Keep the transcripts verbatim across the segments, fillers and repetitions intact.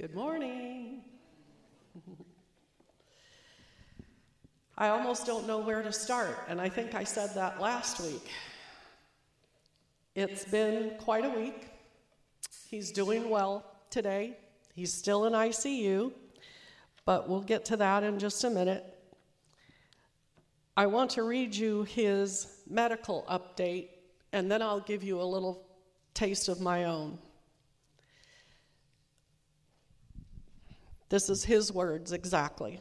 Good morning. I almost don't know where to start, and I think I said that last week. It's been quite a week. He's doing well today. He's still in I C U, but we'll get to that in just a minute. I want to read you his medical update, and then I'll give you a little taste of my own. This is his words exactly.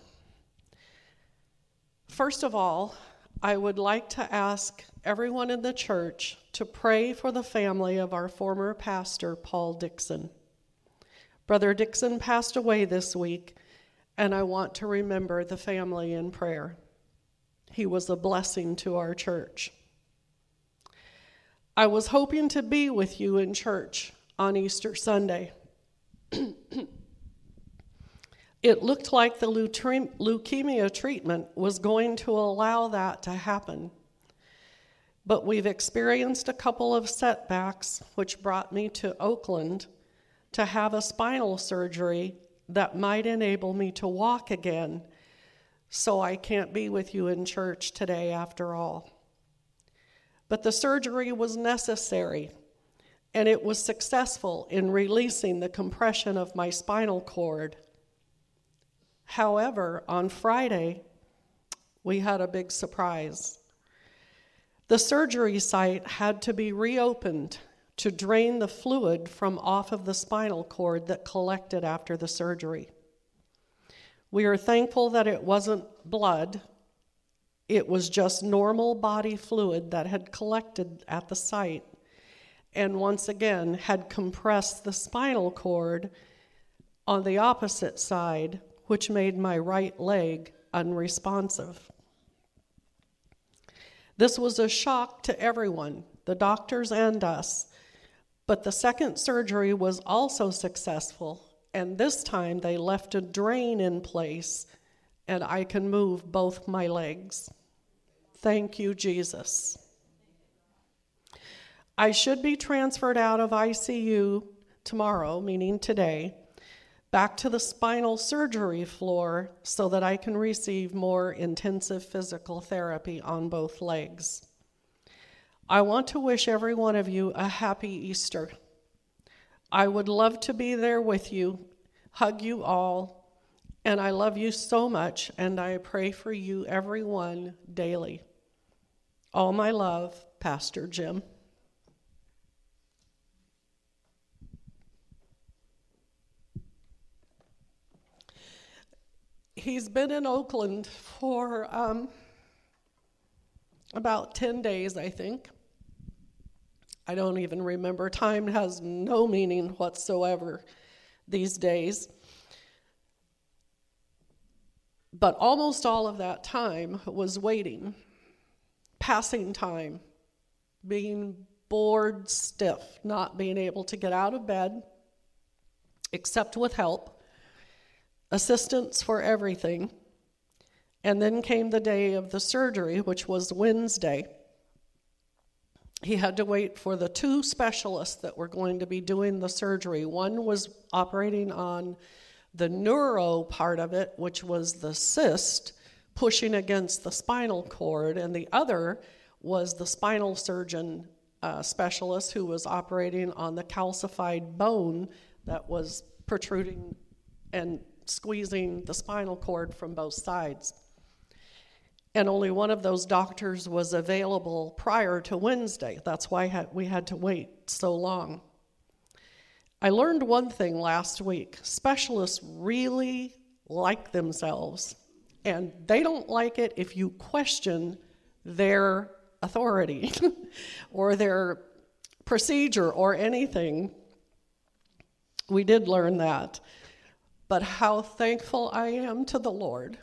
First of all, I would like to ask everyone in the church to pray for the family of our former pastor, Paul Dixon. Brother Dixon passed away this week, and I want to remember the family in prayer. He was a blessing to our church. I was hoping to be with you in church on Easter Sunday. It looked like the leukemia treatment was going to allow that to happen. But we've experienced a couple of setbacks, which brought me to Oakland to have a spinal surgery that might enable me to walk again, so I can't be with you in church today after all. But the surgery was necessary, and it was successful in releasing the compression of my spinal cord. However, on Friday, we had a big surprise. The surgery site had to be reopened to drain the fluid from off of the spinal cord that collected after the surgery. We are thankful that it wasn't blood. It was just normal body fluid that had collected at the site and once again had compressed the spinal cord on the opposite side, which made my right leg unresponsive. This was a shock to everyone, the doctors and us, but the second surgery was also successful, and this time they left a drain in place, and I can move both my legs. Thank you, Jesus. I should be transferred out of I C U tomorrow, meaning today, back to the spinal surgery floor so that I can receive more intensive physical therapy on both legs. I want to wish every one of you a happy Easter. I would love to be there with you, hug you all, and I love you so much, and I pray for you, everyone, daily. All my love, Pastor Jim. He's been in Oakland for um, about ten days, I think. I don't even remember. Time has no meaning whatsoever these days. But almost all of that time was waiting, passing time, being bored stiff, not being able to get out of bed, except with help. Assistance for everything. And then came the day of the surgery, which was Wednesday. He had to wait for the two specialists that were going to be doing the surgery. One was operating on the neuro part of it, which was the cyst pushing against the spinal cord, and the other was the spinal surgeon uh, specialist who was operating on the calcified bone that was protruding and squeezing the spinal cord from both sides. And only one of those doctors was available prior to Wednesday. That's why we had to wait so long. I learned one thing last week. Specialists really like themselves, and they don't like it if you question their authority or their procedure or anything. We did learn that. But how thankful I am to the Lord.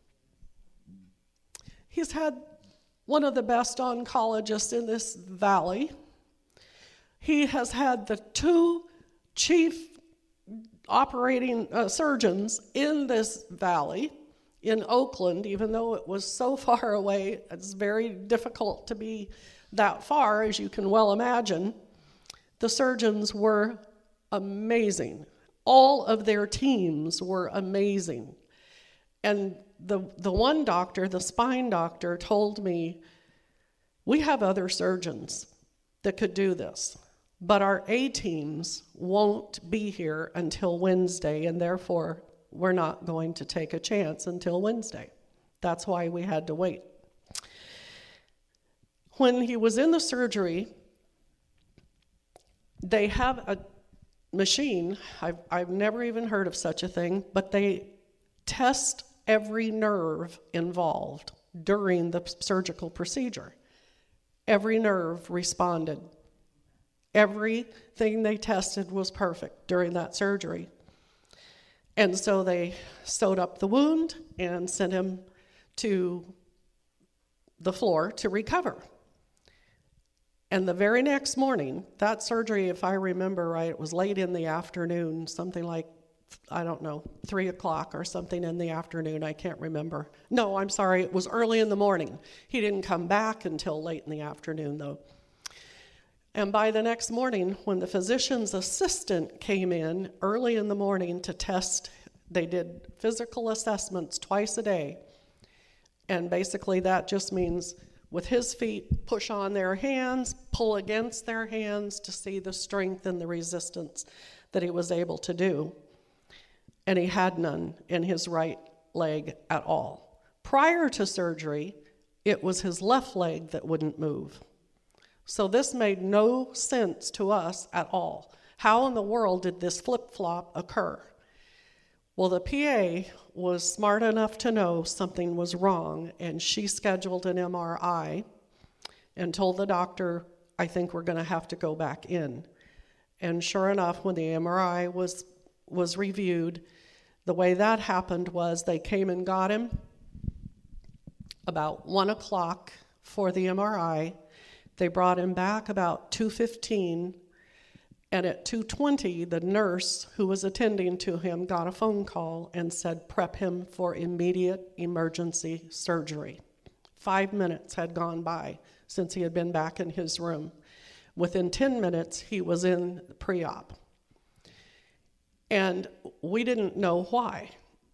He's had one of the best oncologists in this valley. He has had the two chief operating uh, surgeons in this valley, in Oakland, even though it was so far away. It's very difficult to be that far, as you can well imagine. The surgeons were amazing. all of their teams were amazing. And the the one doctor, the spine doctor, told me, we have other surgeons that could do this, but our A teams won't be here until Wednesday, and therefore we're not going to take a chance until Wednesday. That's why we had to wait. When he was in the surgery, they have a machine, I've, I've never even heard of such a thing, but they test every nerve involved during the surgical procedure. Every nerve responded. Everything they tested was perfect during that surgery. And so they sewed up the wound and sent him to the floor to recover. And the very next morning, that surgery, if I remember right, it was late in the afternoon, something like, I don't know, three o'clock or something in the afternoon, I can't remember. No, I'm sorry, it was early in the morning. He didn't come back until late in the afternoon, though. And by the next morning, when the physician's assistant came in early in the morning to test, they did physical assessments twice a day. And basically that just means with his feet, push on their hands, pull against their hands to see the strength and the resistance that he was able to do. And he had none in his right leg at all. Prior to surgery, it was his left leg that wouldn't move. So this made no sense to us at all. How in the world did this flip-flop occur? Well, the P A was smart enough to know something was wrong, and she scheduled an M R I and told the doctor, I think we're going to have to go back in. And sure enough, when the M R I was was reviewed, the way that happened was they came and got him about one o'clock for the M R I. They brought him back about two fifteen, and at two twenty, the nurse who was attending to him got a phone call and said, prep him for immediate emergency surgery. Five minutes had gone by since he had been back in his room. Within ten minutes, he was in pre-op. And we didn't know why.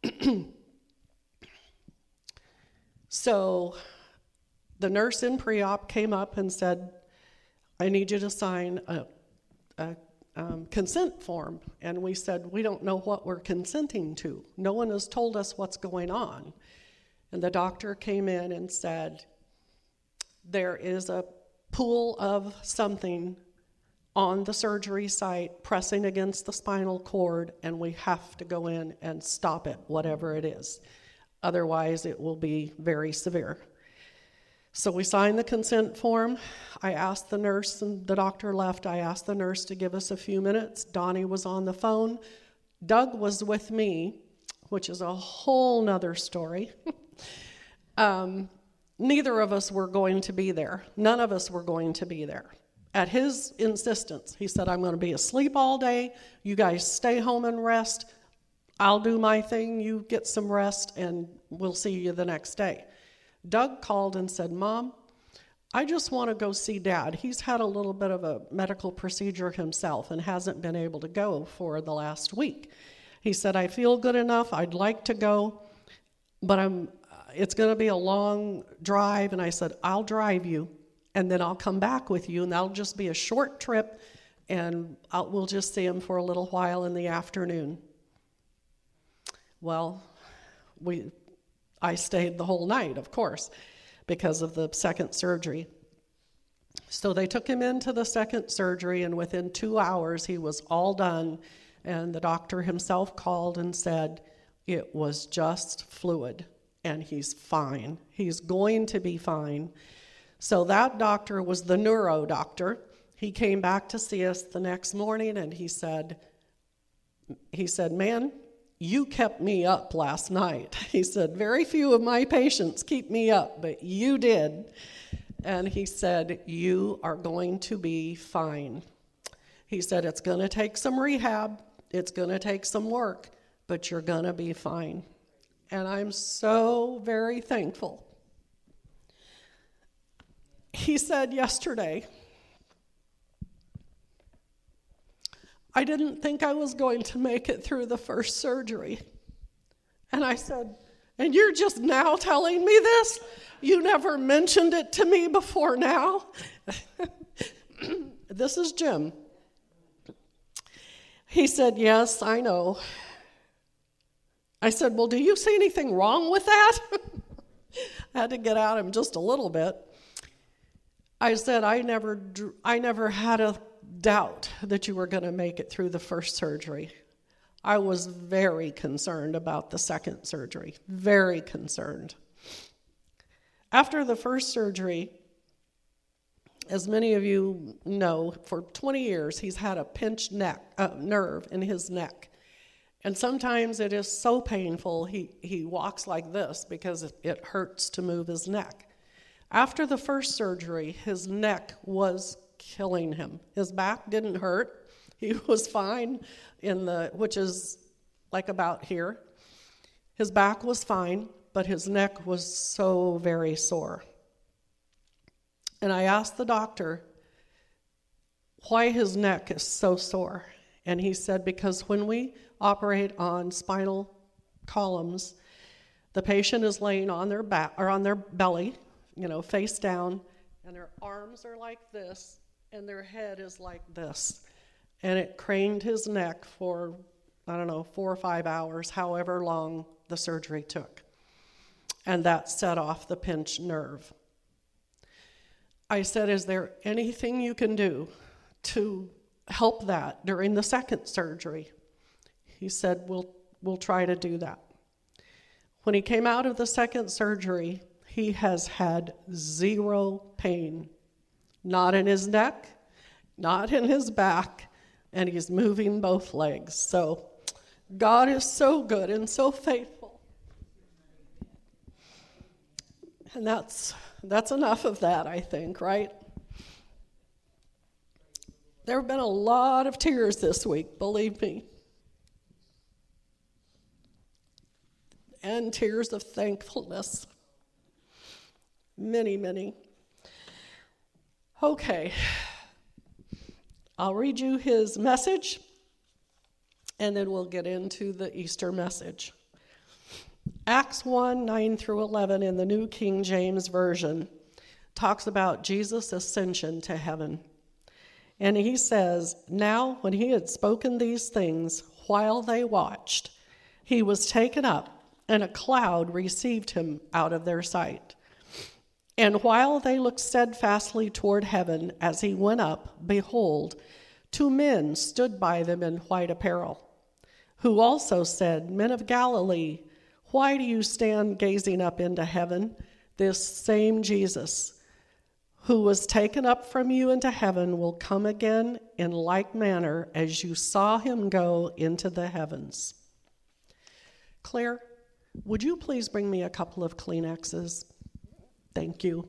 So the nurse in pre-op came up and said, I need you to sign a, a um, consent form. And we said, we don't know what we're consenting to. No one has told us what's going on. And the doctor came in and said, there is a pool of something on the surgery site pressing against the spinal cord, and we have to go in and stop it, whatever it is. Otherwise, it will be very severe. So we signed the consent form. I asked the nurse, and the doctor left. I asked the nurse to give us a few minutes. Donnie was on the phone. Doug was with me, which is a whole nother story. um, neither of us were going to be there. None of us were going to be there. At his insistence, he said, I'm going to be asleep all day. You guys stay home and rest. I'll do my thing. You get some rest, and we'll see you the next day. Doug called and said, Mom, I just want to go see Dad. He's had a little bit of a medical procedure himself and hasn't been able to go for the last week. He said, I feel good enough. I'd like to go, but I'm. it's going to be a long drive. And I said, I'll drive you. And then I'll come back with you, and that'll just be a short trip, and I'll, we'll just see him for a little while in the afternoon. Well, we, I stayed the whole night, of course, because of the second surgery. So they took him into the second surgery, and within two hours, he was all done, and the doctor himself called and said, it was just fluid, and he's fine. He's going to be fine. So that doctor was the neuro doctor. He came back to see us the next morning, and he said, he said, man, you kept me up last night. He said, very few of my patients keep me up, but you did. And he said, you are going to be fine. He said, it's going to take some rehab. It's going to take some work, but you're going to be fine. And I'm so very thankful. He said yesterday, I didn't think I was going to make it through the first surgery. And I said, and you're just now telling me this? You never mentioned it to me before now? This is Jim. He said, yes, I know. I said, well, do you see anything wrong with that? I had to get at him just a little bit. I said, I never, I never had a doubt that you were going to make it through the first surgery. I was very concerned about the second surgery, very concerned. After the first surgery, as many of you know, for twenty years, he's had a pinched neck, uh, nerve in his neck. And sometimes it is so painful, he, he walks like this because it, it hurts to move his neck. After the first surgery, his neck was killing him. His back didn't hurt. He was fine in the, which is like about here. His back was fine, but his neck was so very sore. And I asked the doctor why his neck is so sore. And he said, because when we operate on spinal columns, the patient is laying on their back or on their belly, you know, face down, and their arms are like this, and their head is like this. And it craned his neck for, I don't know, four or five hours, however long the surgery took. And that set off the pinched nerve. I said, is there anything you can do to help that during the second surgery? He said, we'll, we'll try to do that. When he came out of the second surgery, he has had zero pain. Not in his neck, not in his back, and he's moving both legs. So God is so good and so faithful. And that's that's enough of that, I think, right? There have been a lot of tears this week, believe me. And tears of thankfulness. Many, many. Okay. I'll read you his message, and then we'll get into the Easter message. Acts one, nine through eleven in the New King James Version talks about Jesus' ascension to heaven. And he says, now when he had spoken these things, while they watched, he was taken up, and a cloud received him out of their sight. And while they looked steadfastly toward heaven as he went up, behold, two men stood by them in white apparel, who also said, Men of Galilee, why do you stand gazing up into heaven? This same Jesus, who was taken up from you into heaven, will come again in like manner as you saw him go into the heavens. Claire, would you please bring me a couple of Kleenexes? Thank you.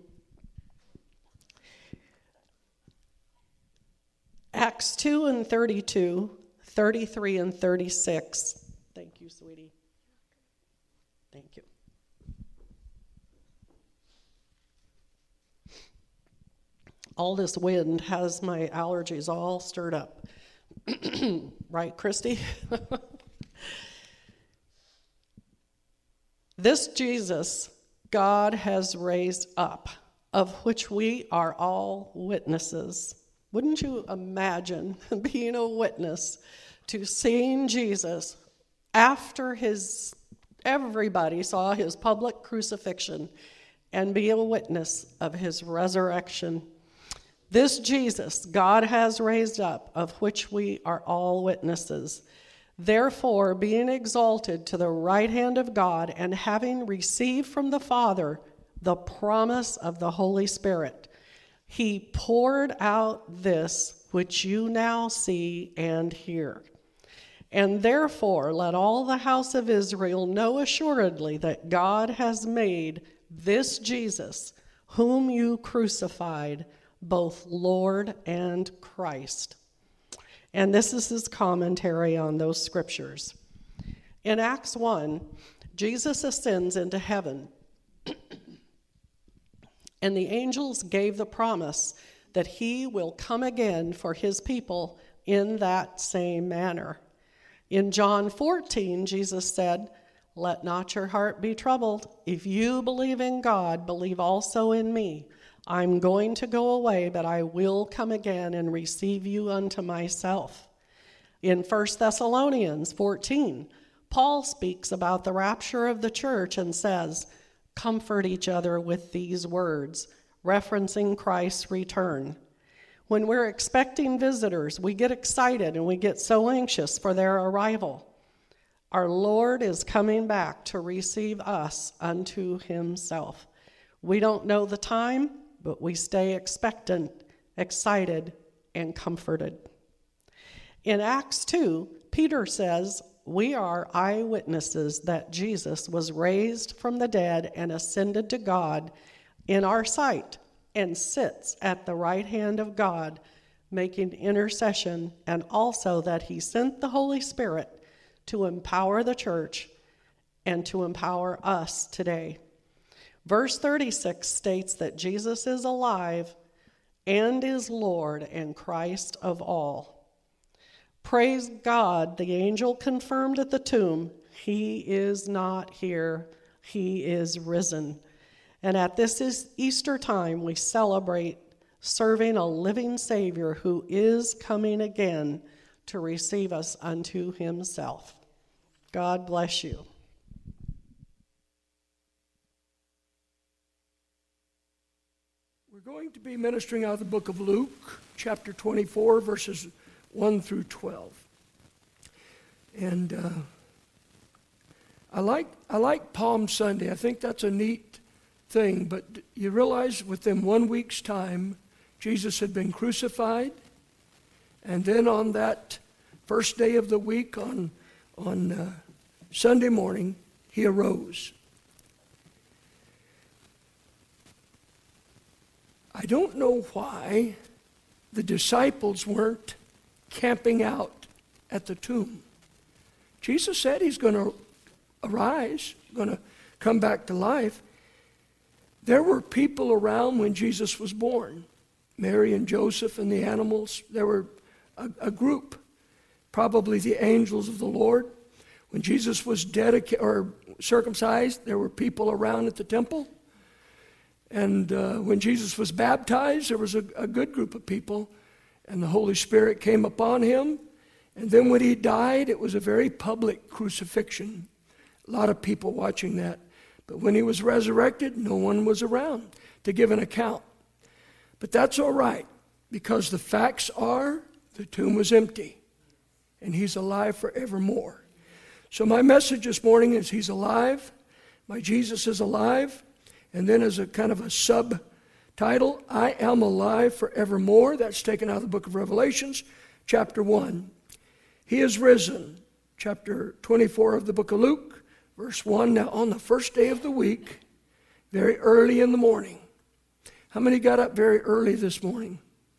Acts two and thirty-two, thirty-three and thirty-six. Thank you, sweetie. Thank you. All this wind has my allergies all stirred up. Right, Christy? This Jesus God has raised up, of which we are all witnesses. Wouldn't you imagine being a witness to seeing Jesus after his, everybody saw his public crucifixion, and be a witness of his resurrection? This Jesus God has raised up, of which we are all witnesses. Therefore, being exalted to the right hand of God, and having received from the Father the promise of the Holy Spirit, he poured out this which you now see and hear. And therefore, let all the house of Israel know assuredly that God has made this Jesus, whom you crucified, both Lord and Christ. And this is his commentary on those scriptures. In Acts one, Jesus ascends into heaven, and the angels gave the promise that he will come again for his people, in that same manner. In John fourteen, Jesus said, "Let not your heart be troubled. If you believe in God, believe also in me. I'm going to go away, but I will come again and receive you unto myself." In First Thessalonians fourteen, Paul speaks about the rapture of the church and says, "Comfort each other with these words," referencing Christ's return. When we're expecting visitors, we get excited and we get so anxious for their arrival. Our Lord is coming back to receive us unto himself. We don't know the time, but we stay expectant, excited, and comforted. In Acts two, Peter says, "We are eyewitnesses that Jesus was raised from the dead and ascended to God in our sight, and sits at the right hand of God, making intercession, and also that he sent the Holy Spirit to empower the church and to empower us today." Verse thirty-six states that Jesus is alive and is Lord and Christ of all. Praise God, the angel confirmed at the tomb, "He is not here, he is risen." And at this is Easter time, we celebrate serving a living Savior who is coming again to receive us unto himself. God bless you. We're going to be ministering out of the book of Luke, chapter twenty-four, verses one through twelve. And uh, I like I like Palm Sunday. I think that's a neat thing. But you realize within one week's time, Jesus had been crucified. And then on that first day of the week, on, on uh, Sunday morning, he arose. I don't know why the disciples weren't camping out at the tomb. Jesus said he's going to arise, going to come back to life. There were people around when Jesus was born. Mary and Joseph and the animals. There were a, a group, probably the angels of the Lord. When Jesus was dedicated or circumcised, there were people around at the temple. And uh, when Jesus was baptized, there was a, a good group of people. And the Holy Spirit came upon him. And then when he died, it was a very public crucifixion. A lot of people watching that. But when he was resurrected, no one was around to give an account. But that's all right, because the facts are the tomb was empty, and he's alive forevermore. So my message this morning is he's alive, my Jesus is alive, and then as a kind of a subtitle, I am alive forevermore. That's taken out of the book of Revelations, chapter one. He is risen, chapter twenty-four of the book of Luke. Verse one, now on the first day of the week, very early in the morning. How many got up very early this morning?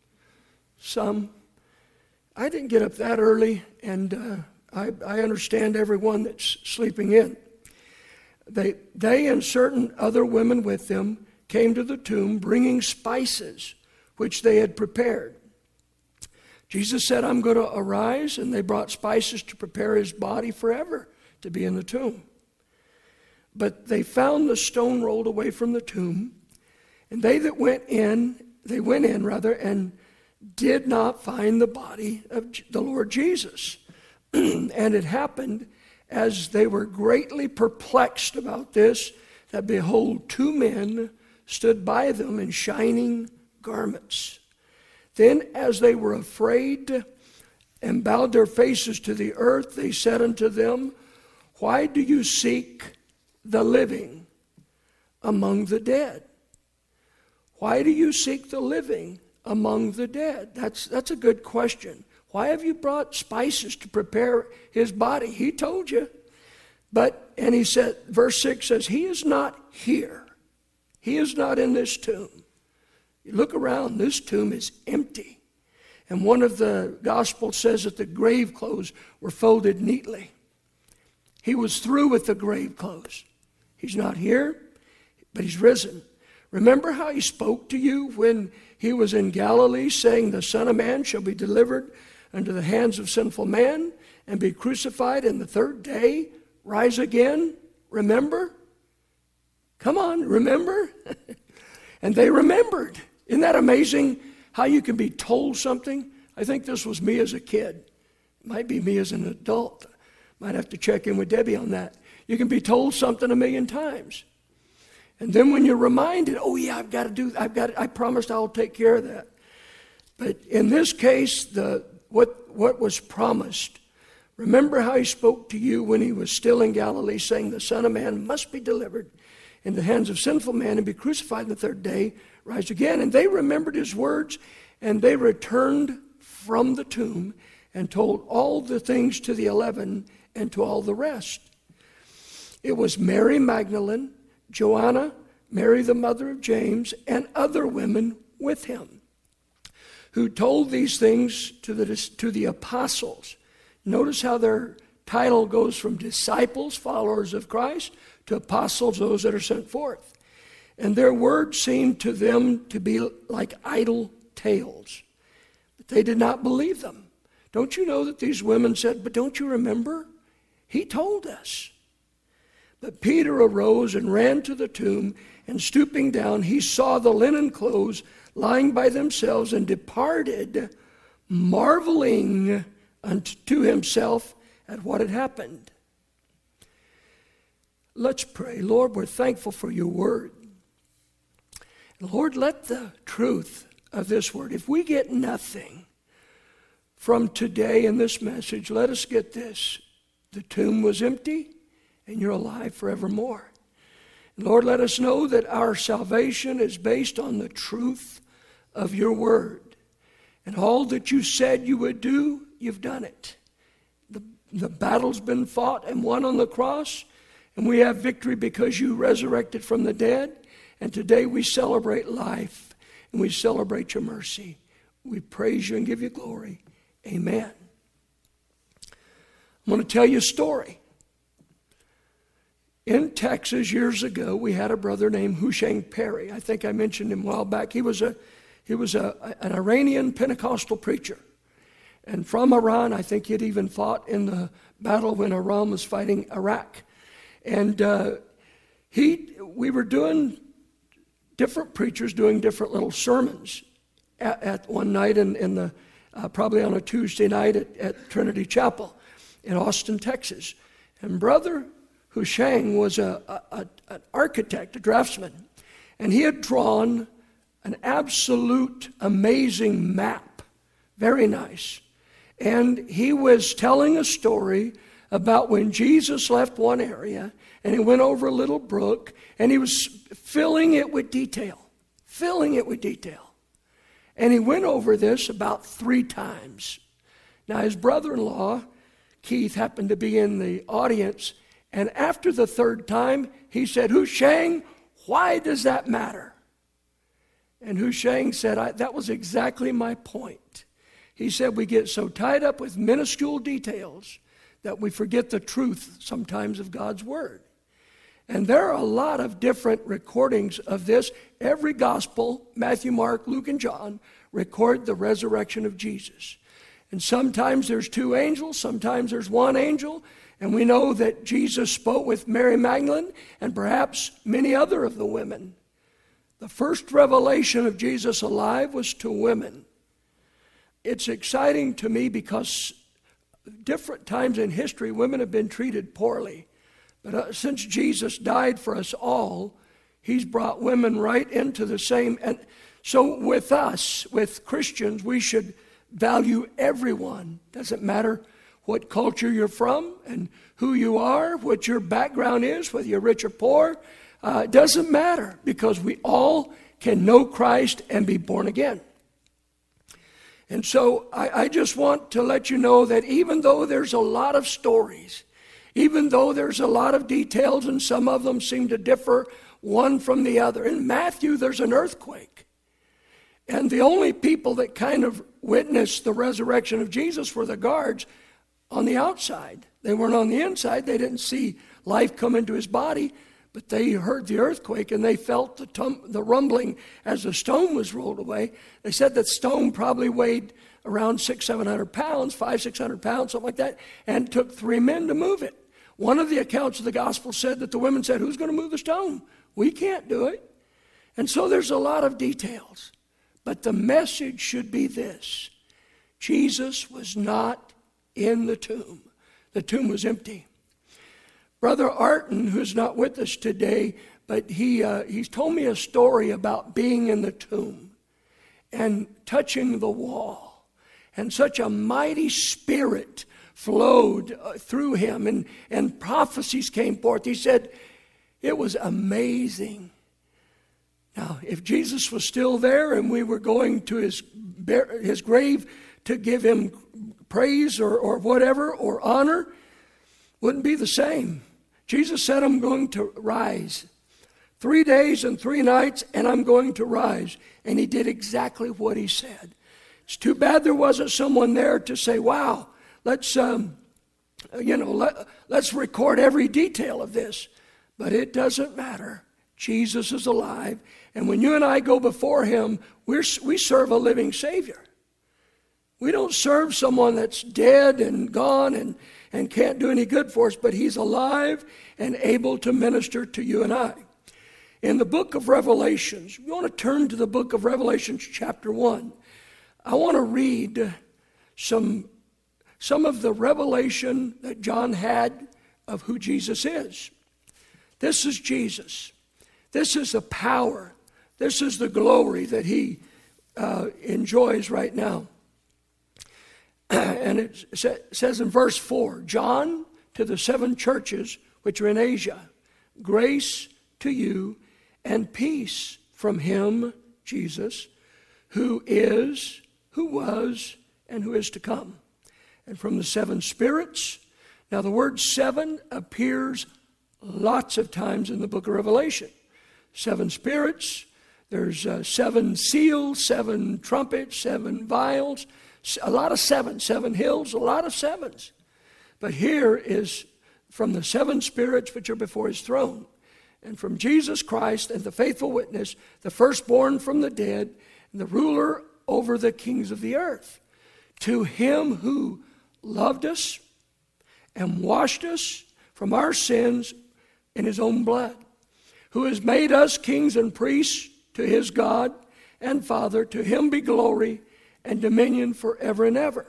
Some. I didn't get up that early, and uh, I, I understand everyone that's sleeping in. They, they and certain other women with them came to the tomb bringing spices, which they had prepared. Jesus said, I'm going to arise, and they brought spices to prepare his body forever to be in the tomb. But they found the stone rolled away from the tomb, and they that went in, they went in rather, and did not find the body of the Lord Jesus. And it happened as they were greatly perplexed about this, that behold, two men stood by them in shining garments. Then as they were afraid and bowed their faces to the earth, they said unto them, why do you seek the living among the dead? Why do you seek the living among the dead? That's, that's a good question. Why have you brought spices to prepare his body? He told you. But, and he said, verse six says, he is not here. He is not in this tomb. You look around, this tomb is empty. And one of the Gospels says that the grave clothes were folded neatly. He was through with the grave clothes. He's not here, but he's risen. Remember how he spoke to you when he was in Galilee, saying the Son of Man shall be delivered into the hands of sinful man and be crucified, and the third day rise again. Remember? Come on, remember? And they remembered. Isn't that amazing how you can be told something? I think this was me as a kid. It might be me as an adult. Might have to check in with Debbie on that. You can be told something a million times. And then when you're reminded, oh yeah, I've got to do, I've got, I promised I'll take care of that. But in this case, the what what was promised, remember how he spoke to you when he was still in Galilee, saying the Son of Man must be delivered in the hands of sinful men and be crucified on the third day, rise again. And they remembered his words, and they returned from the tomb and told all the things to the eleven and to all the rest. It was Mary Magdalene, Joanna, Mary the mother of James, and other women with him, who told these things to the, to the apostles. Notice how their title goes from disciples, followers of Christ, to apostles, those that are sent forth. And their words seemed to them to be like idle tales. But they did not believe them. Don't you know that these women said, but don't you remember? He told us. But Peter arose and ran to the tomb, and stooping down, he saw the linen clothes lying by themselves, and departed, marveling unto himself at what had happened. Let's pray. Lord, we're thankful for your word. Lord, let the truth of this word, if we get nothing from today in this message, let us get this. The tomb was empty, and you're alive forevermore. Lord, let us know that our salvation is based on the truth of your word. And all that you said you would do, you've done it. The, the battle's been fought and won on the cross, and we have victory because you resurrected from the dead. And today we celebrate life, and we celebrate your mercy. We praise you and give you glory. Amen. I'm going to tell you a story. In Texas years ago, we had a brother named Husheng Perry. I think I mentioned him a while back. He was a he was a, an Iranian Pentecostal preacher. And from Iran, I think he'd even fought in the battle when Iran was fighting Iraq. And uh, he, we were doing, different preachers doing different little sermons at, at one night in, in the, uh, probably on a Tuesday night at, at Trinity Chapel in Austin, Texas. And Brother Husheng was a, a, a, an architect, a draftsman, and he had drawn an absolute amazing map, very nice. And he was telling a story about when Jesus left one area and he went over a little brook, and he was filling it with detail, filling it with detail. And he went over this about three times. Now his brother-in-law, Keith, happened to be in the audience. And after the third time, he said, Husheng, why does that matter? And Husheng said, I, that was exactly my point. He said, we get so tied up with minuscule details that we forget the truth sometimes of God's word. And there are a lot of different recordings of this. Every gospel, Matthew, Mark, Luke, and John, record the resurrection of Jesus. And sometimes there's two angels, sometimes there's one angel. And we know that Jesus spoke with Mary Magdalene and perhaps many other of the women. The first revelation of Jesus alive was to women. It's exciting to me because different times in history, women have been treated poorly. But uh, since Jesus died for us all, he's brought women right into the same. And so with us, with Christians, we should value everyone. Doesn't matter what culture you're from and who you are, what your background is, whether you're rich or poor. Uh, it doesn't matter, because we all can know Christ and be born again. And so I, I just want to let you know that even though there's a lot of stories, even though there's a lot of details, and some of them seem to differ one from the other. In Matthew, there's an earthquake. And the only people that kind of witnessed the resurrection of Jesus were the guards on the outside. They weren't on the inside. They didn't see life come into his body, but they heard the earthquake, and they felt the, tum- the rumbling as the stone was rolled away. They said that stone probably weighed around six, seven hundred pounds, five, six hundred pounds, something like that, and it took three men to move it. One of the accounts of the gospel said that the women said, who's going to move the stone? We can't do it. And so there's a lot of details. But the message should be this: Jesus was not in the tomb. The tomb was empty. Brother Arton, who's not with us today, but he uh, he's told me a story about being in the tomb and touching the wall. And such a mighty spirit flowed uh, through him, and, and prophecies came forth. He said it was amazing. Now, if Jesus was still there and we were going to his, his grave to give him praise or, or whatever, or honor, wouldn't be the same. Jesus said, I'm going to rise. Three days and three nights, and I'm going to rise. And he did exactly what he said. It's too bad there wasn't someone there to say, wow, let's, um, you know, let, let's record every detail of this. But it doesn't matter. Jesus is alive. And when you and I go before him, we're, we serve a living Savior. We don't serve someone that's dead and gone and, and can't do any good for us, but he's alive and able to minister to you and I. In the book of Revelations, you want to turn to the book of Revelations chapter one. I want to read some, some of the revelation that John had of who Jesus is. This is Jesus. This is the power. This is the glory that he uh, enjoys right now. And it says in verse four, John, to the seven churches which are in Asia, grace to you and peace from him, Jesus, who is, who was, and who is to come. And from the seven spirits. Now the word seven appears lots of times in the book of Revelation. Seven spirits, there's uh, seven seals, seven trumpets, seven vials, a lot of sevens, seven hills, a lot of sevens. But here is from the seven spirits which are before his throne, and from Jesus Christ and the faithful witness, the firstborn from the dead, and the ruler over the kings of the earth. To him who loved us and washed us from our sins in his own blood, who has made us kings and priests to his God and Father, to him be glory and dominion forever and ever.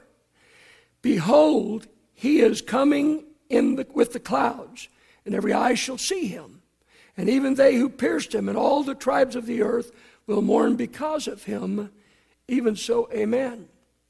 Behold, he is coming in the, with the clouds, and every eye shall see him. And even they who pierced him, and all the tribes of the earth will mourn because of him. Even so, amen.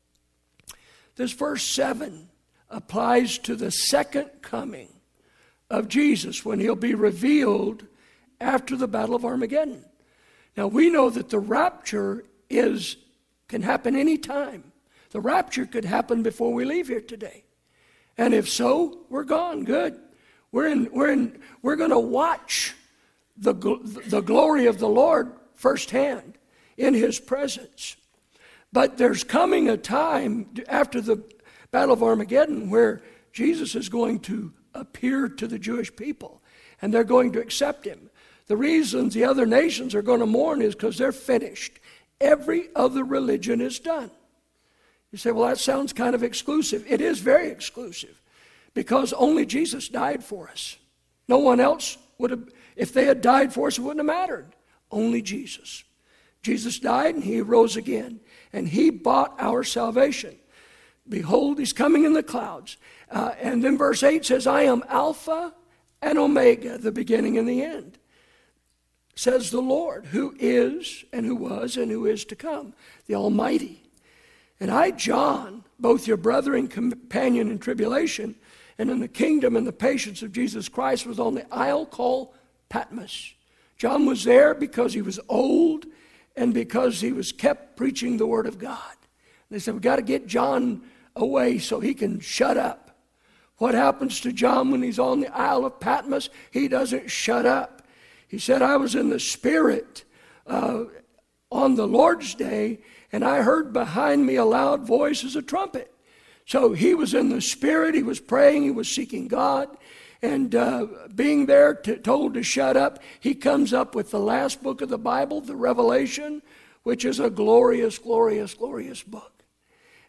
This verse seven applies to the second coming of Jesus, when he'll be revealed after the Battle of Armageddon. Now, we know that the rapture is can happen any time. The rapture could happen before we leave here today. And if so, we're gone. Good. We're in we're in we're going to watch the the glory of the Lord firsthand in his presence. But there's coming a time after the Battle of Armageddon where Jesus is going to appear to the Jewish people, and they're going to accept him. The reasons the other nations are going to mourn is because they're finished. Every other religion is done. You say, well, that sounds kind of exclusive. It is very exclusive, because only Jesus died for us. No one else would have, if they had died for us, it wouldn't have mattered. Only Jesus. Jesus died and he rose again, and he bought our salvation. Behold, he's coming in the clouds. Uh, and then verse eight says, I am Alpha and Omega, the beginning and the end, says the Lord, who is and who was and who is to come, the Almighty. And I, John, both your brother and companion in tribulation, and in the kingdom and the patience of Jesus Christ, was on the isle called Patmos. John was there because he was old and because he was kept preaching the word of God. They said, we've got to get John away so he can shut up. What happens to John when he's on the Isle of Patmos? He doesn't shut up. He said, I was in the Spirit uh, on the Lord's day, and I heard behind me a loud voice as a trumpet. So he was in the Spirit, he was praying, he was seeking God, and uh, being there to, told to shut up, he comes up with the last book of the Bible, the Revelation, which is a glorious, glorious, glorious book.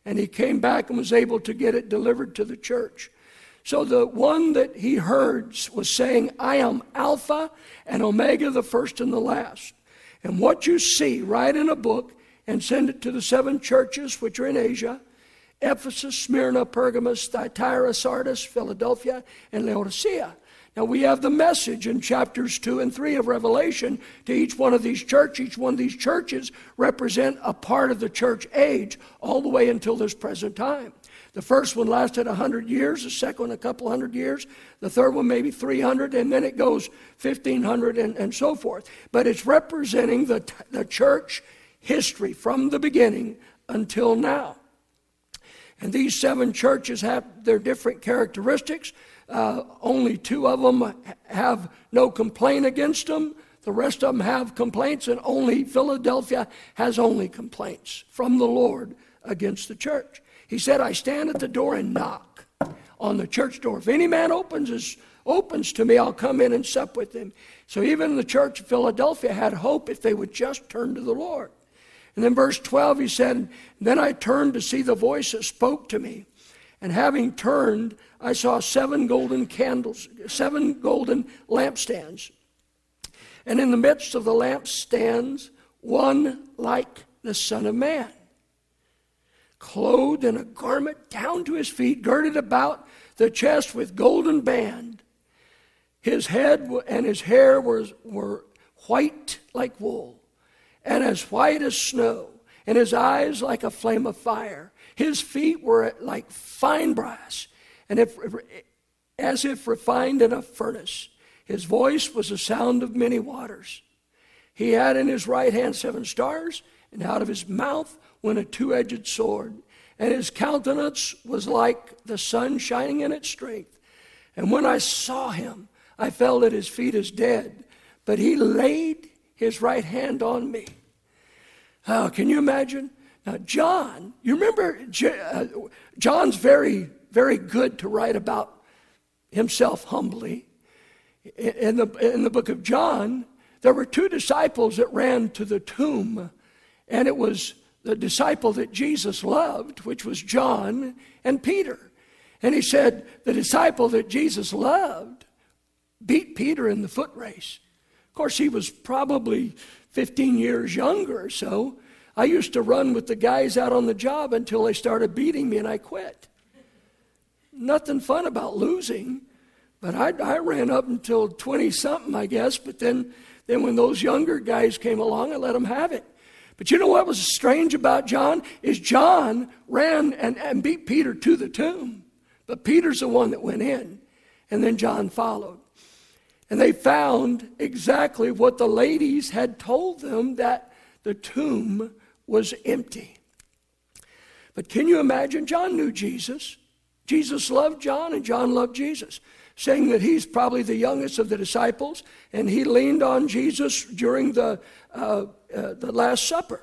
and he came back and was able to get it delivered to the church. So the one that he heard was saying, I am Alpha and Omega, the first and the last. And what you see, write in a book and send it to the seven churches which are in Asia: Ephesus, Smyrna, Pergamos, Thyatira, Sardis, Philadelphia, and Laodicea. Now we have the message in chapters two and three of Revelation to each one of these churches. Each one of these churches represent a part of the church age all the way until this present time. The first one lasted one hundred years, the second one a couple hundred years, the third one maybe three hundred, and then it goes fifteen hundred and, and so forth. But it's representing the, the church history from the beginning until now. And these seven churches have their different characteristics. Uh, only two of them have no complaint against them. The rest of them have complaints, and only Philadelphia has only complaints from the Lord against the church. He said, I stand at the door and knock on the church door. If any man opens his, opens to me, I'll come in and sup with him. So even the church of Philadelphia had hope if they would just turn to the Lord. And then verse twelve, he said, then I turned to see the voice that spoke to me. And having turned, I saw seven golden candles, seven golden lampstands. And in the midst of the lampstands, one like the Son of Man, clothed in a garment down to his feet, girded about the chest with golden band. His head and his hair were, were white like wool, and as white as snow, and his eyes like a flame of fire. His feet were like fine brass, and if, as if refined in a furnace. His voice was the sound of many waters. He had in his right hand seven stars, and out of his mouth went a two-edged sword. And his countenance was like the sun shining in its strength. And when I saw him, I fell at his feet as dead. But he laid his right hand on me. Oh, can you imagine? Now, John, you remember, John's very, very good to write about himself humbly. In the, in the book of John, there were two disciples that ran to the tomb, and it was the disciple that Jesus loved, which was John and Peter. And he said the disciple that Jesus loved beat Peter in the foot race. Of course, he was probably fifteen years younger or so. I used to run with the guys out on the job until they started beating me and I quit. Nothing fun about losing, but I, I ran up until twenty-something, I guess. But then, then when those younger guys came along, I let them have it. But you know what was strange about John? Is John ran and, and beat Peter to the tomb. But Peter's the one that went in. And then John followed. And they found exactly what the ladies had told them, that the tomb was empty. But can you imagine? John knew Jesus. Jesus loved John, and John loved Jesus, saying that he's probably the youngest of the disciples, and he leaned on Jesus during the uh, uh, the Last Supper.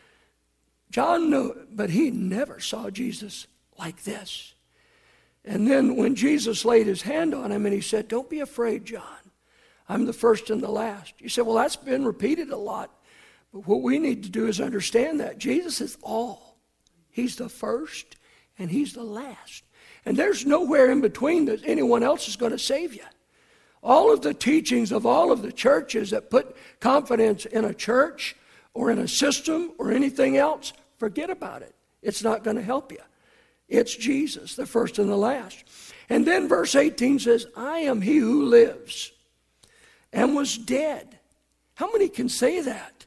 John knew, but he never saw Jesus like this. And then when Jesus laid his hand on him and he said, don't be afraid, John. I'm the first and the last. You said, well, that's been repeated a lot. But what we need to do is understand that Jesus is all. He's the first and he's the last. And there's nowhere in between that anyone else is going to save you. All of the teachings of all of the churches that put confidence in a church or in a system or anything else, forget about it. It's not going to help you. It's Jesus, the first and the last. And then verse eighteen says, I am he who lives and was dead. How many can say that?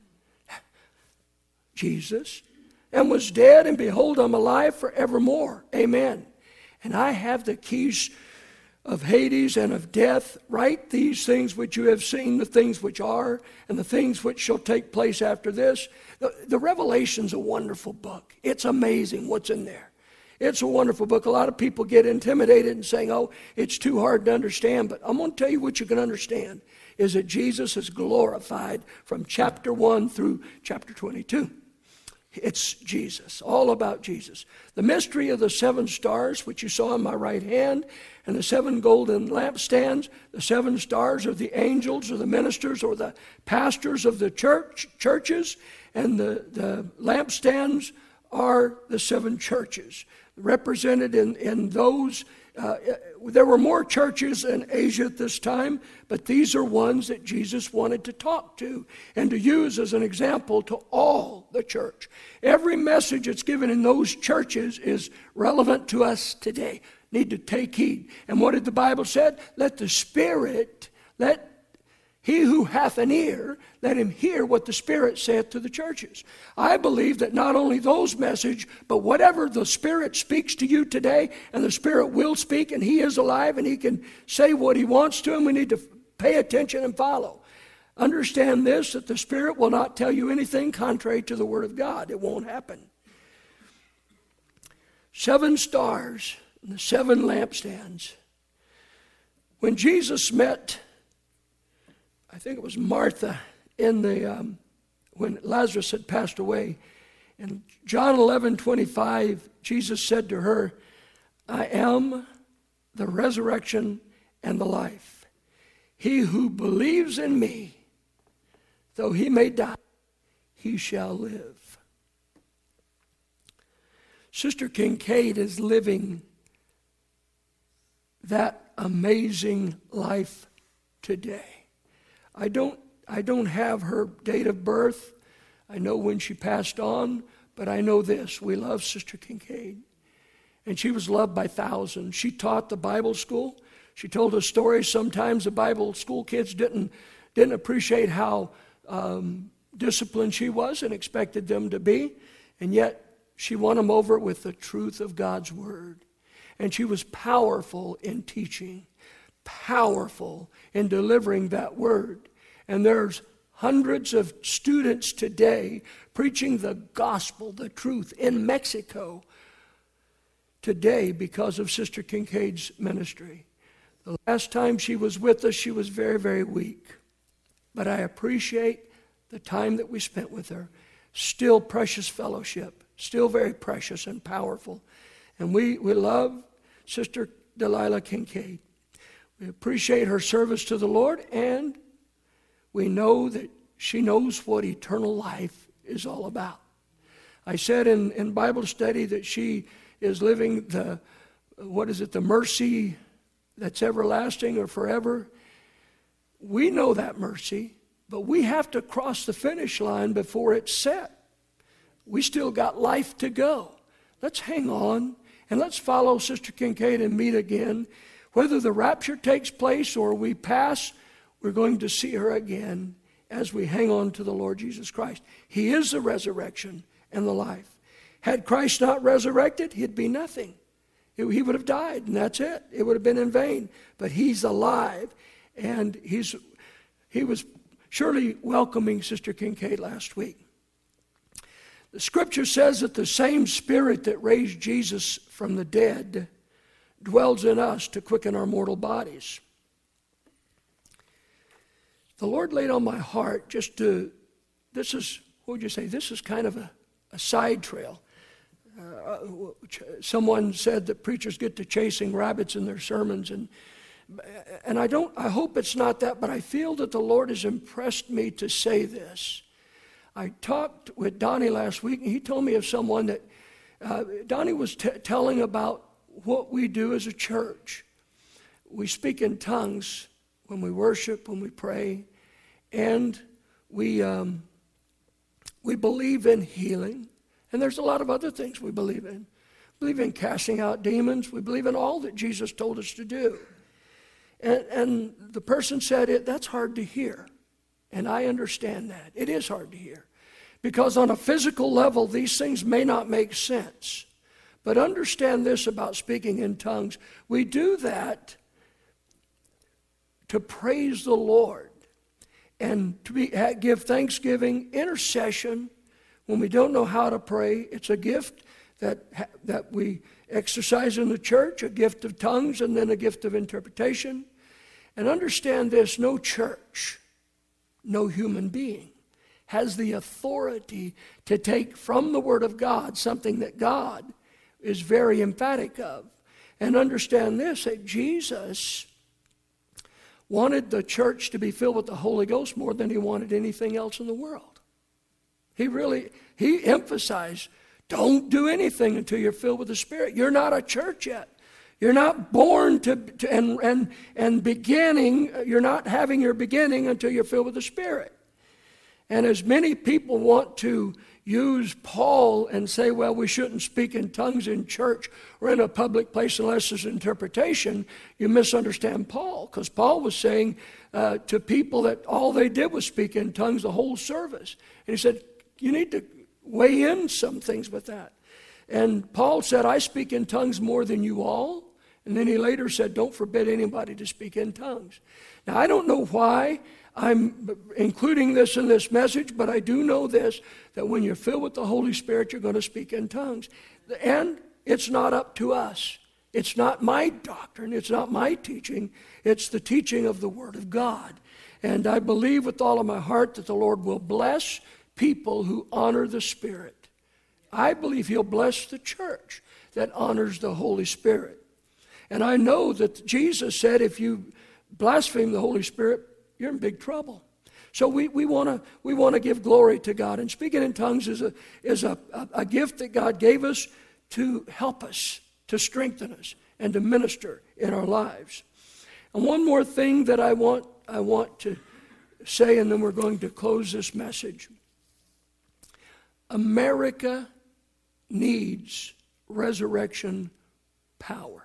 Jesus. And was dead, and behold, I'm alive forevermore. Amen. And I have the keys of Hades and of death. Write these things which you have seen, the things which are, and the things which shall take place after this. The, the Revelation's a wonderful book. It's amazing what's in there. It's a wonderful book. A lot of people get intimidated and saying, oh, it's too hard to understand. But I'm going to tell you what you can understand, is that Jesus is glorified from chapter one through chapter twenty-two. It's Jesus, all about Jesus. The mystery of the seven stars, which you saw in my right hand, and the seven golden lampstands. The seven stars are the angels or the ministers or the pastors of the church churches, and the, the lampstands are the seven churches represented in, in those. Uh, there were more churches in Asia at this time, but these are ones that Jesus wanted to talk to and to use as an example to all the church. Every message that's given in those churches is relevant to us today. Need to take heed. And what did the Bible say? Let the Spirit, let he who hath an ear, let him hear what the Spirit saith to the churches. I believe that not only those messages, but whatever the Spirit speaks to you today, and the Spirit will speak, and He is alive, and He can say what He wants to, and we need to pay attention and follow. Understand this, that the Spirit will not tell you anything contrary to the Word of God. It won't happen. Seven stars and the seven lampstands. When Jesus met, I think it was Martha, in the um, when Lazarus had passed away. In John eleven twenty-five, Jesus said to her, I am the resurrection and the life. He who believes in me, though he may die, he shall live. Sister Kincaid is living that amazing life today. I don't, I don't have her date of birth. I know when she passed on, but I know this. We love Sister Kincaid. And she was loved by thousands. She taught the Bible school. She told us stories. Sometimes the Bible school kids didn't, didn't appreciate how um, disciplined she was and expected them to be. And yet she won them over with the truth of God's Word. And she was powerful in teaching. Powerful in delivering that word. And there's hundreds of students today preaching the gospel, the truth, in Mexico today because of Sister Kincaid's ministry. The last time she was with us, she was very, very weak. But I appreciate the time that we spent with her. Still precious fellowship, still very precious and powerful. And we, we love Sister Delilah Kincaid. We appreciate her service to the Lord, and we know that she knows what eternal life is all about. I said in, in Bible study that she is living the, what is it, the mercy that's everlasting or forever. We know that mercy, but we have to cross the finish line before it's set. We still got life to go. Let's hang on, and let's follow Sister Kincaid and meet again. Whether the rapture takes place or we pass, we're going to see her again as we hang on to the Lord Jesus Christ. He is the resurrection and the life. Had Christ not resurrected, he'd be nothing. He would have died, and that's it. It would have been in vain. But he's alive, and he's he was surely welcoming Sister Kincaid last week. The Scripture says that the same Spirit that raised Jesus from the dead dwells in us to quicken our mortal bodies. The Lord laid on my heart just to, this is, what would you say, this is kind of a, a side trail. Uh, someone said that preachers get to chasing rabbits in their sermons, and and I don't, I hope it's not that, but I feel that the Lord has impressed me to say this. I talked with Donnie last week, and he told me of someone that, uh, Donnie was t- telling about what we do as a church. We speak in tongues when we worship, when we pray, and we um, we believe in healing. And there's a lot of other things we believe in. We believe in casting out demons. We believe in all that Jesus told us to do. And, and the person said, it, that's hard to hear. And I understand that. It is hard to hear. Because on a physical level, these things may not make sense. But understand this about speaking in tongues. We do that to praise the Lord and to be, give thanksgiving, intercession. When we don't know how to pray, it's a gift that, that we exercise in the church, a gift of tongues and then a gift of interpretation. And understand this, no church, no human being has the authority to take from the Word of God something that God is very emphatic of. And understand this, that Jesus wanted the church to be filled with the Holy Ghost more than he wanted anything else in the world. He really, he emphasized Don't do anything until you're filled with the Spirit. You're not a church yet. You're not born to, to and, and, and beginning, you're not having your beginning until you're filled with the Spirit. And as many people want to use Paul and say, well, we shouldn't speak in tongues in church or in a public place unless there's interpretation, you misunderstand Paul. Because Paul was saying uh, to people that all they did was speak in tongues the whole service. And he said, you need to weigh in some things with that. And Paul said, I speak in tongues more than you all. And then he later said, don't forbid anybody to speak in tongues. Now, I don't know why I'm including this in this message, but I do know this, that when you're filled with the Holy Spirit, you're going to speak in tongues. And it's not up to us. It's not my doctrine. It's not my teaching. It's the teaching of the Word of God. And I believe with all of my heart that the Lord will bless people who honor the Spirit. I believe He'll bless the church that honors the Holy Spirit. And I know that Jesus said if you blaspheme the Holy Spirit, you're in big trouble. So we we want to we want to give glory to God. And speaking in tongues is a is a, a, a gift that God gave us to help us, to strengthen us, and to minister in our lives. And one more thing that I want I want to say, and then we're going to close this message. America needs resurrection power.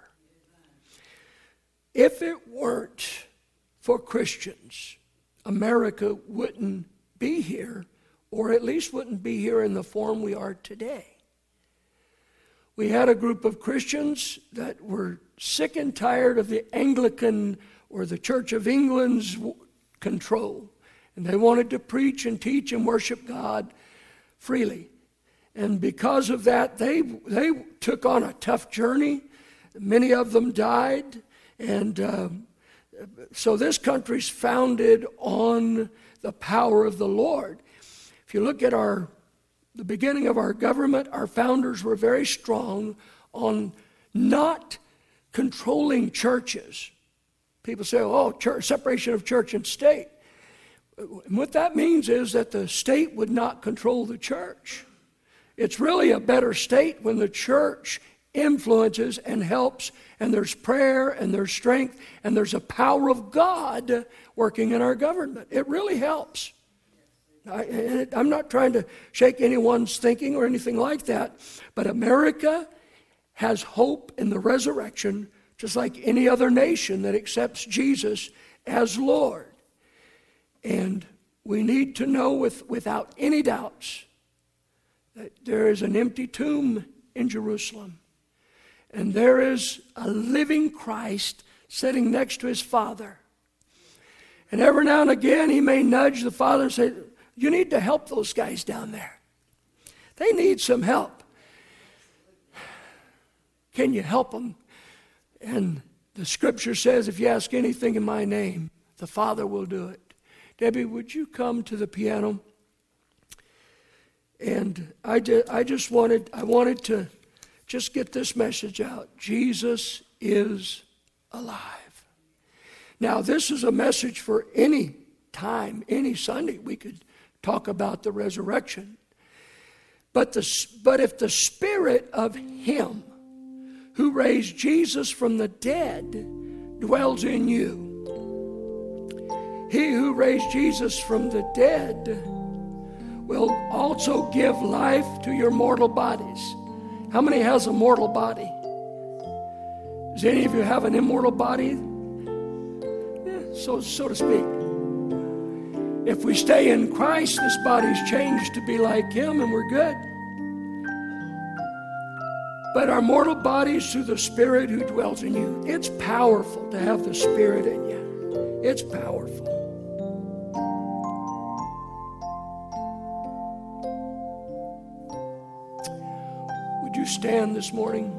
If it weren't for Christians, America wouldn't be here, or at least wouldn't be here in the form we are today. We had a group of Christians that were sick and tired of the Anglican or the Church of England's control, and they wanted to preach and teach and worship God freely. And because of that, they they took on a tough journey. Many of them died. And uh, so this country's founded on the power of the Lord. If you look at our the beginning of our government, our founders were very strong on not controlling churches. People say, oh, church, separation of church and state. And what that means is that the state would not control the church. It's really a better state when the church influences and helps, and there's prayer and there's strength and there's a power of God working in our government. It really helps. I, and it, I'm not trying to shake anyone's thinking or anything like that, but America has hope in the resurrection just like any other nation that accepts Jesus as Lord. And we need to know with, without any doubts that there is an empty tomb in Jerusalem. And there is a living Christ sitting next to his Father. And every now and again, he may nudge the Father and say, you need to help those guys down there. They need some help. Can you help them? And the Scripture says, if you ask anything in my name, the Father will do it. Debbie, would you come to the piano? And I, did, I just wanted, I wanted to just get this message out. Jesus is alive. Now, this is a message for any time, any Sunday. We could talk about the resurrection. But, the, but if the Spirit of Him who raised Jesus from the dead dwells in you, He who raised Jesus from the dead will also give life to your mortal bodies. How many has a mortal body? Does any of you have an immortal body? Yeah, so, so to speak. If we stay in Christ, this body's changed to be like Him and we're good. But our mortal bodies through the Spirit who dwells in you. It's powerful to have the Spirit in you. It's powerful. Would you stand this morning?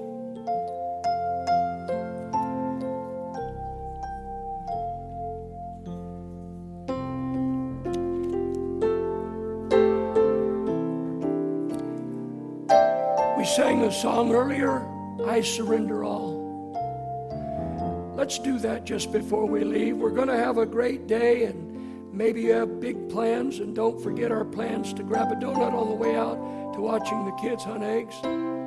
We sang a song earlier, I surrender all. Let's do that just before we leave. We're going to have a great day, and maybe you have big plans, and don't forget our plans to grab a donut on the way out, to watching the kids hunt eggs.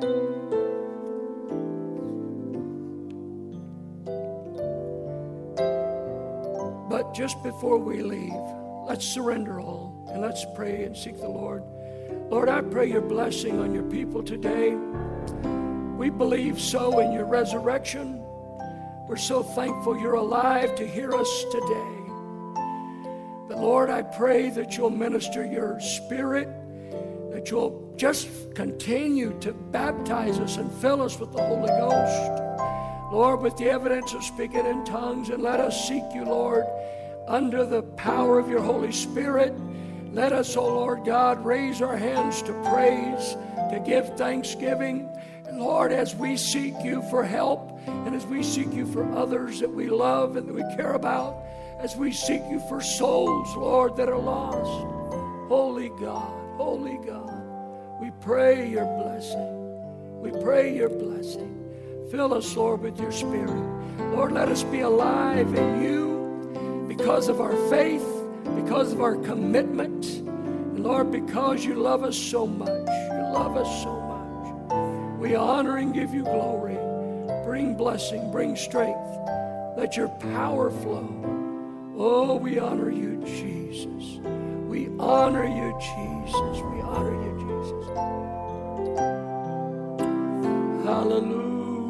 But just before we leave, let's surrender all and let's pray and seek the Lord. Lord, I pray your blessing on your people today. We believe so in your resurrection. We're so thankful you're alive to hear us today. But Lord, I pray that you'll minister your Spirit, that you'll just continue to baptize us and fill us with the Holy Ghost. Lord, with the evidence of speaking in tongues, and let us seek you, Lord, under the power of your Holy Spirit. Let us, O Lord God, raise our hands to praise, to give thanksgiving. And Lord, as we seek you for help, and as we seek you for others that we love and that we care about, as we seek you for souls, Lord, that are lost, holy God, holy God, we pray your blessing. We pray your blessing. Fill us, Lord, with your Spirit. Lord, let us be alive in you because of our faith, because of our commitment. And Lord, because you love us so much. You love us so much. We honor and give you glory. Bring blessing, bring strength. Let your power flow. Oh, we honor you, Jesus. We honor you, Jesus. We honor you, Jesus. Hallelujah.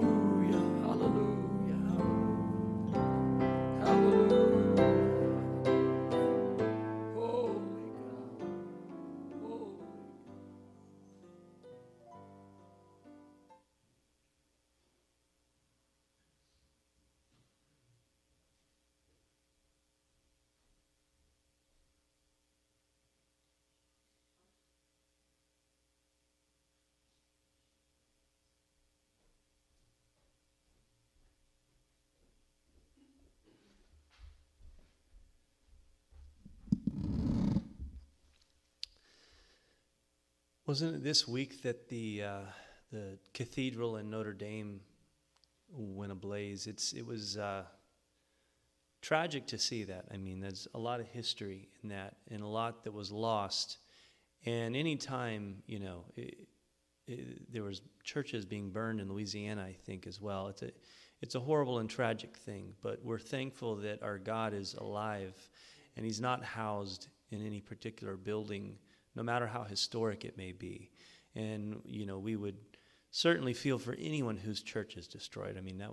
Wasn't it this week that the uh, the cathedral in Notre Dame went ablaze? It's it was uh, tragic to see that. I mean, there's a lot of history in that, and a lot that was lost. And any time, you know, it, it, there was churches being burned in Louisiana, I think, as well. It's a it's a horrible and tragic thing. But we're thankful that our God is alive, and He's not housed in any particular building, no matter how historic it may be. And, you know, we would certainly feel for anyone whose church is destroyed. I mean, that